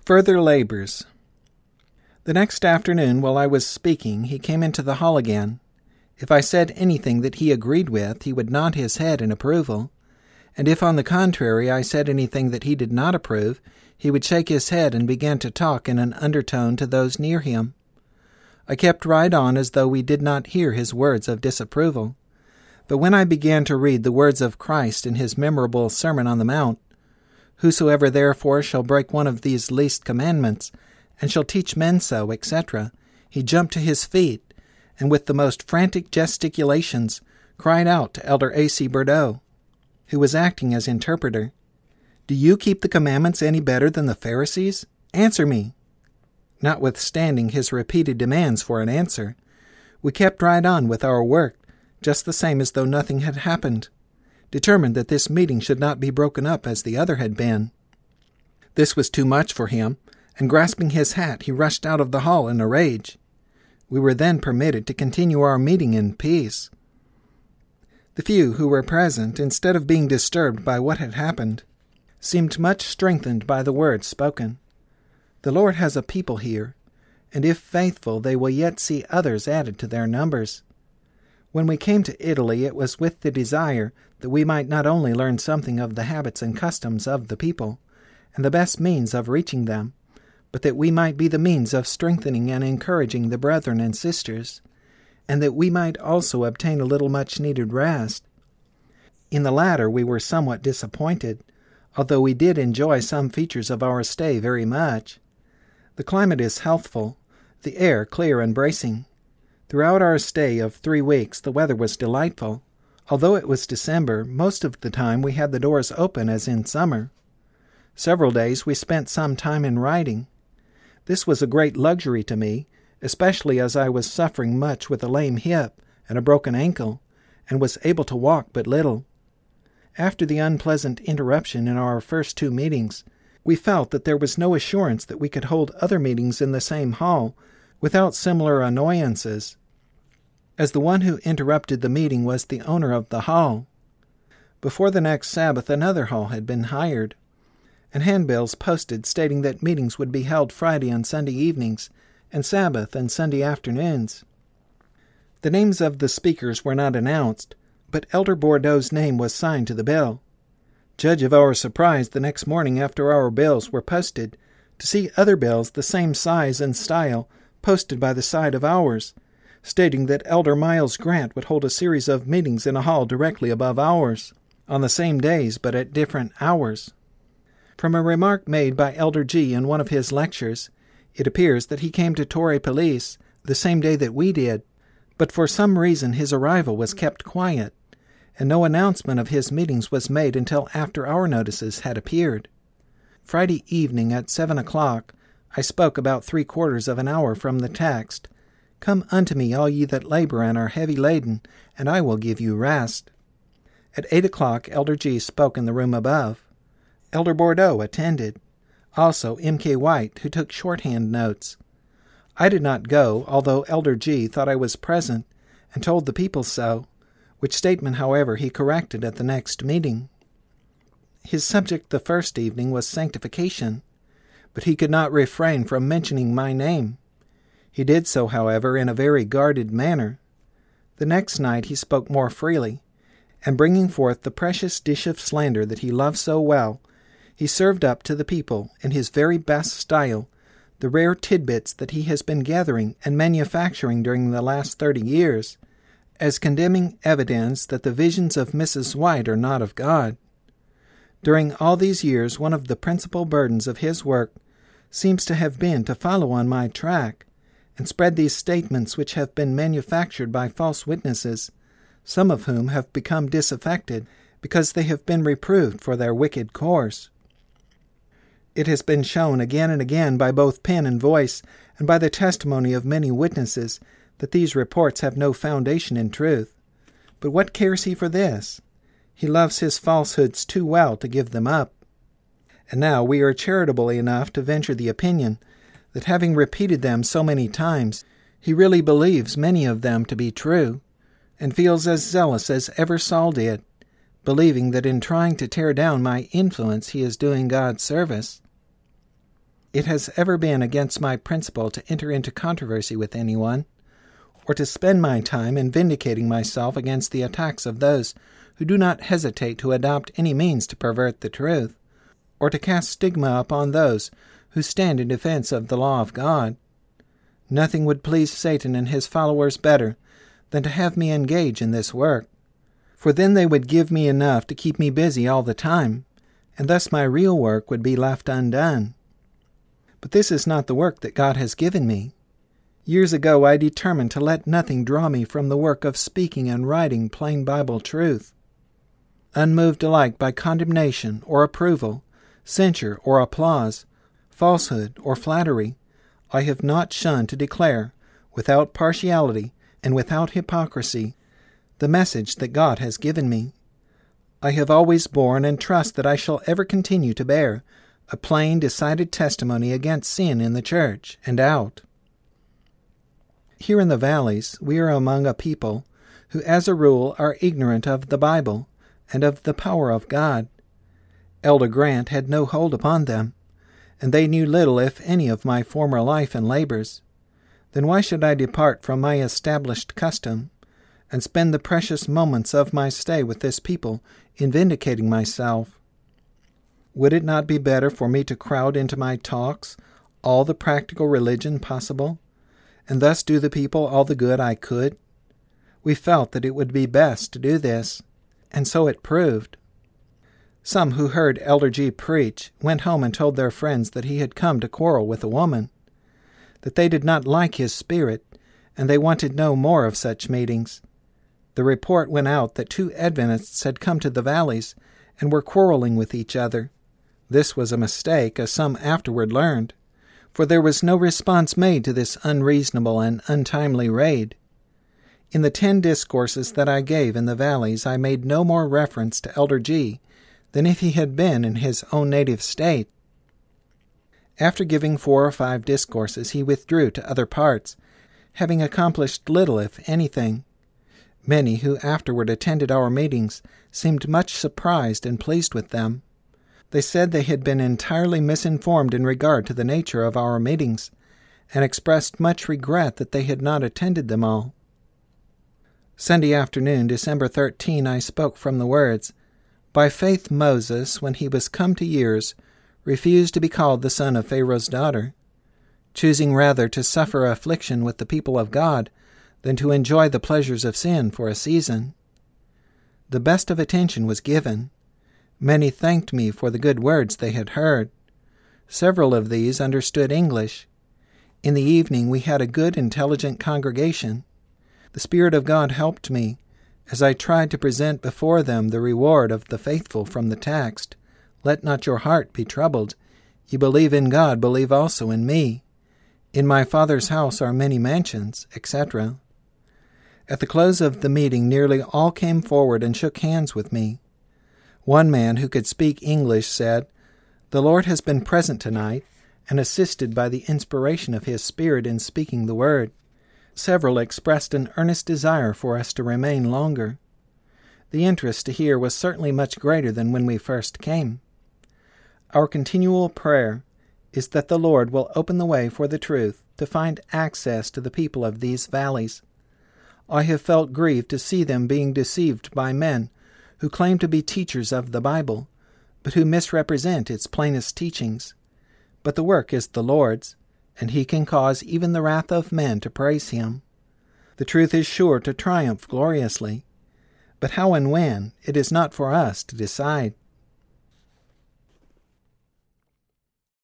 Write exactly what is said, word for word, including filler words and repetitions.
Further labors. The next afternoon, while I was speaking, he came into the hall again. If I said anything that he agreed with, he would nod his head in approval, and if, on the contrary, I said anything that he did not approve, he would shake his head and begin to talk in an undertone to those near him. I kept right on as though we did not hear his words of disapproval. But when I began to read the words of Christ in his memorable Sermon on the Mount, "Whosoever therefore shall break one of these least commandments, and shall teach men so," et cetera, he jumped to his feet, and with the most frantic gesticulations cried out to Elder A C Bordeaux, who was acting as interpreter, "Do you keep the commandments any better than the Pharisees? Answer me." Notwithstanding his repeated demands for an answer, we kept right on with our work, just the same as though nothing had happened, determined that this meeting should not be broken up as the other had been. This was too much for him, and grasping his hat, he rushed out of the hall in a rage. We were then permitted to continue our meeting in peace. The few who were present, instead of being disturbed by what had happened, seemed much strengthened by the words spoken. The Lord has a people here, and if faithful, they will yet see others added to their numbers. When we came to Italy, it was with the desire that we might not only learn something of the habits and customs of the people, and the best means of reaching them, but that we might be the means of strengthening and encouraging the brethren and sisters, and that we might also obtain a little much-needed rest. In the latter we were somewhat disappointed, although we did enjoy some features of our stay very much. The climate is healthful, the air clear and bracing. Throughout our stay of three weeks the weather was delightful. Although it was December, most of the time we had the doors open as in summer. Several days we spent some time in riding. This was a great luxury to me, especially as I was suffering much with a lame hip and a broken ankle, and was able to walk but little. After the unpleasant interruption in our first two meetings, we felt that there was no assurance that we could hold other meetings in the same hall without similar annoyances, as the one who interrupted the meeting was the owner of the hall. Before the next Sabbath another hall had been hired, and handbills posted stating that meetings would be held Friday and Sunday evenings, and Sabbath and Sunday afternoons. The names of the speakers were not announced, but Elder Bordeaux's name was signed to the bill. Judge of our surprise the next morning after our bills were posted, to see other bills the same size and style posted by the side of ours, stating that Elder Miles Grant would hold a series of meetings in a hall directly above ours, on the same days but at different hours. From a remark made by Elder G. in one of his lectures, it appears that he came to Torrey Police the same day that we did, but for some reason his arrival was kept quiet, and no announcement of his meetings was made until after our notices had appeared. Friday evening at seven o'clock, I spoke about three quarters of an hour from the text, "Come unto me, all ye that labor and are heavy laden, and I will give you rest." At eight o'clock Elder G. spoke in the room above. Elder Bordeaux attended, also M K White, who took shorthand notes. I did not go, although Elder G. thought I was present, and told the people so, which statement, however, he corrected at the next meeting. His subject the first evening was sanctification, but he could not refrain from mentioning my name. He did so, however, in a very guarded manner. The next night he spoke more freely, and bringing forth the precious dish of slander that he loved so well, he served up to the people, in his very best style, the rare tidbits that he has been gathering and manufacturing during the last thirty years, as condemning evidence that the visions of Missus White are not of God. During all these years, one of the principal burdens of his work seems to have been to follow on my track, and spread these statements which have been manufactured by false witnesses, some of whom have become disaffected because they have been reproved for their wicked course. It has been shown again and again by both pen and voice, and by the testimony of many witnesses, that these reports have no foundation in truth. But what cares he for this? He loves his falsehoods too well to give them up. And now we are charitable enough to venture the opinion that, having repeated them so many times, he really believes many of them to be true, and feels as zealous as ever Saul did, believing that in trying to tear down my influence he is doing God's service. It has ever been against my principle to enter into controversy with anyone, or to spend my time in vindicating myself against the attacks of those who do not hesitate to adopt any means to pervert the truth, or to cast stigma upon those who stand in defense of the law of God. Nothing would please Satan and his followers better than to have me engage in this work, for then they would give me enough to keep me busy all the time, and thus my real work would be left undone. But this is not the work that God has given me. Years ago I determined to let nothing draw me from the work of speaking and writing plain Bible truth. Unmoved alike by condemnation or approval, censure or applause, falsehood or flattery, I have not shunned to declare, without partiality and without hypocrisy, the message that God has given me. I have always borne, and trust that I shall ever continue to bear, a plain, decided testimony against sin in the church and out. Here in the valleys we are among a people who as a rule are ignorant of the Bible and of the power of God. Elder Grant had no hold upon them, and they knew little if any of my former life and labors. Then why should I depart from my established custom, and spend the precious moments of my stay with this people in vindicating myself? Would it not be better for me to crowd into my talks all the practical religion possible, and thus do the people all the good I could? We felt that it would be best to do this, and so it proved. Some who heard Elder G. preach went home and told their friends that he had come to quarrel with a woman, that they did not like his spirit, and they wanted no more of such meetings. The report went out that two Adventists had come to the valleys and were quarreling with each other. This was a mistake, as some afterward learned, for there was no response made to this unreasonable and untimely raid. In the ten discourses that I gave in the valleys, I made no more reference to Elder G. than if he had been in his own native state. After giving four or five discourses, he withdrew to other parts, having accomplished little, if anything. Many who afterward attended our meetings seemed much surprised and pleased with them. They said they had been entirely misinformed in regard to the nature of our meetings, and expressed much regret that they had not attended them all. Sunday afternoon, December thirteenth, I spoke from the words, "By faith Moses, when he was come to years, refused to be called the son of Pharaoh's daughter, choosing rather to suffer affliction with the people of God than to enjoy the pleasures of sin for a season." The best of attention was given. Many thanked me for the good words they had heard. Several of these understood English. In the evening we had a good, intelligent congregation. The Spirit of God helped me, as I tried to present before them the reward of the faithful from the text, "Let not your heart be troubled. Ye believe in God, believe also in me. In my Father's house are many mansions," et cetera. At the close of the meeting nearly all came forward and shook hands with me. One man who could speak English said, "The Lord has been present tonight, and assisted by the inspiration of His Spirit in speaking the word." Several expressed an earnest desire for us to remain longer. The interest to hear was certainly much greater than when we first came. Our continual prayer is that the Lord will open the way for the truth to find access to the people of these valleys. I have felt grieved to see them being deceived by men who claim to be teachers of the Bible, but who misrepresent its plainest teachings. But the work is the Lord's, and He can cause even the wrath of men to praise Him. The truth is sure to triumph gloriously, but how and when, it is not for us to decide.